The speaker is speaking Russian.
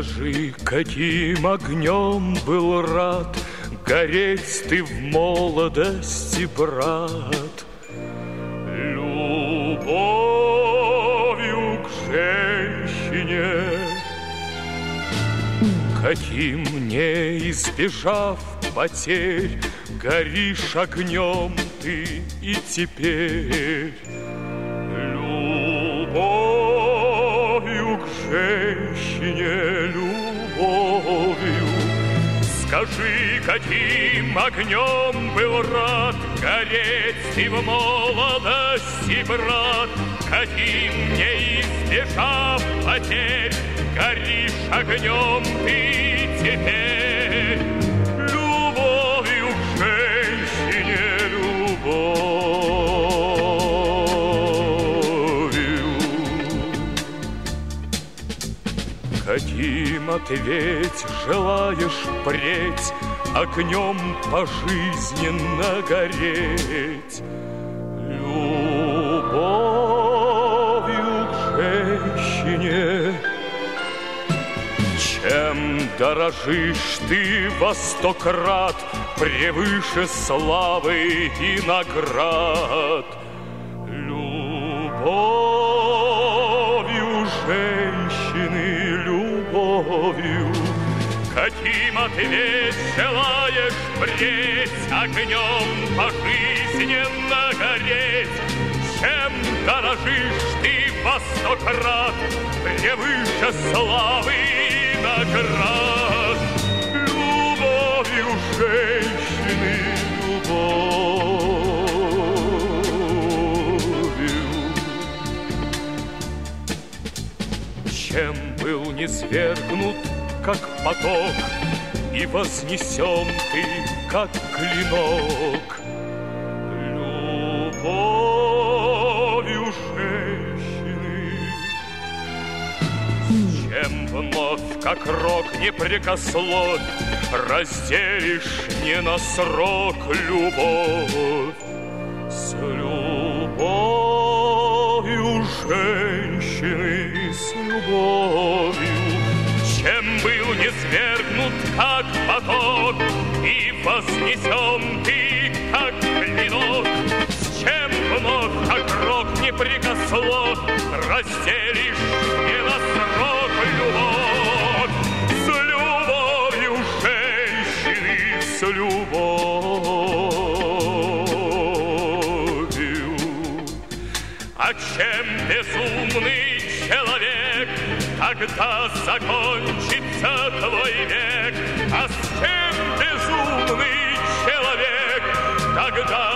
Скажи, каким огнем был рад гореть ты в молодости, брат? Любовью к женщине, каким, не избежав потерь, горишь огнем ты и теперь. Любовью к женщине, любовью. Скажи, каким огнем был рад гореть ты в молодости, брат? Каким, не избежав потерь, горишь огнем ты теперь. Любовью к женщине, любовью. Каким, ответь, желаешь впредь огнем пожизненно гореть? Любовью к женщине. Чем дорожишь ты во 100 крат превыше славы и наград? Любовью женщины, любовью. Каким, ответь, желаешь впредь огнем пожизненно гореть? Чем дорожишь ты во 100 крат превыше славы и наград? Любовью женщины, любовью. Чем был низвергнут, как поток, и вознесен ты, как клинок? Любовью женщины. Чем вновь, как рок непрекословь, разделишь не на срок любовь? С любовью женщины, с любовью. Чем был низвергнут, как поток, и вознесен ты, как клинок? С чем вновь, как рок непрекослов, разделишь не на срок любовь? С любовью женщины, с любовью. А чем безумный человек, когда закончится твой век? А с чем безумный человек, тогда